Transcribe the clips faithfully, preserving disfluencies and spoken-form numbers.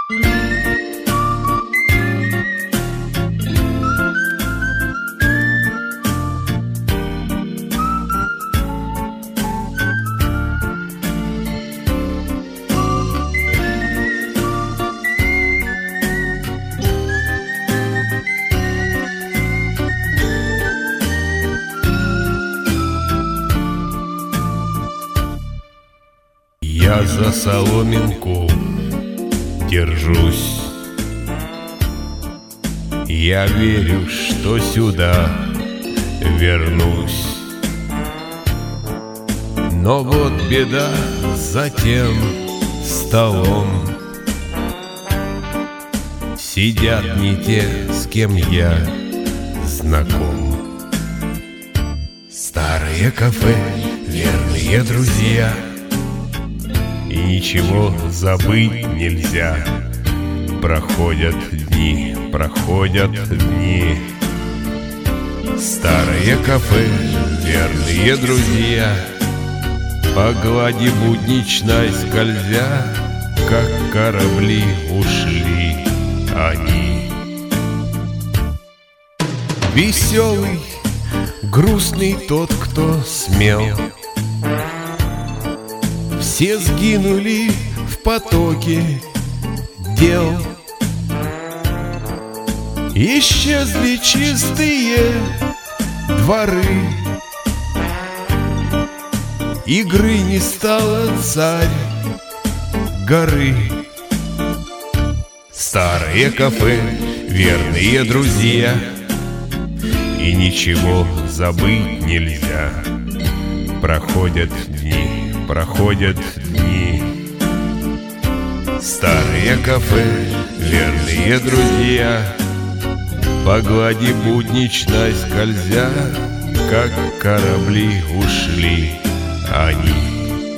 Я за соломинку держусь. Я верю, что сюда вернусь. Но вот беда за тем столом. Сидят не те, с кем я знаком. Старые кафе, верные друзья, и ничего забыть нельзя. Проходят дни, проходят дни. Старые кафе, верные друзья, по глади будничной скользя, как корабли ушли они. Веселый, грустный тот, кто смел. Все сгинули в потоке дел. Исчезли чистые дворы. Игры не стало царь горы. Старые кафе, верные друзья, и ничего забыть нельзя. Проходят дни, проходят дни. Старые кафе, верные друзья, по глади будничной скользя, как корабли ушли они.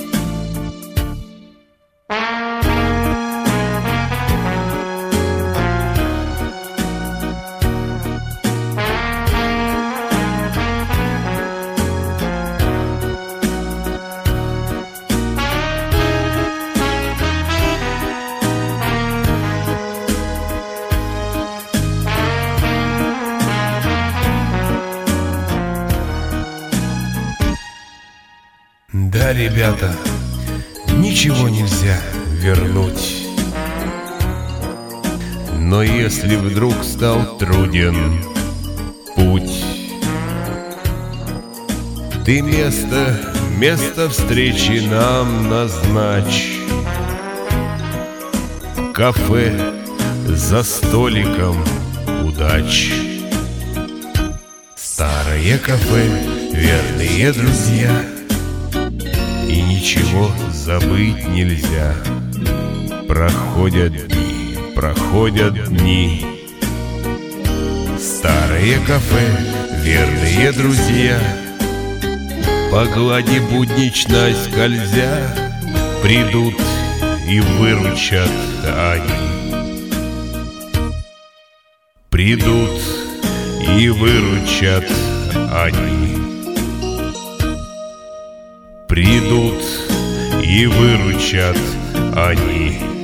Да, ребята, ничего нельзя вернуть. Но если вдруг стал труден путь, ты место, место встречи нам назначь. Кафе за столиком удач. Старое кафе, верные друзья, и ничего забыть нельзя. Проходят дни, проходят дни. Старые кафе, верные друзья, по глади будничной скользя, придут и выручат они. Придут и выручат они. Придут и выручат они.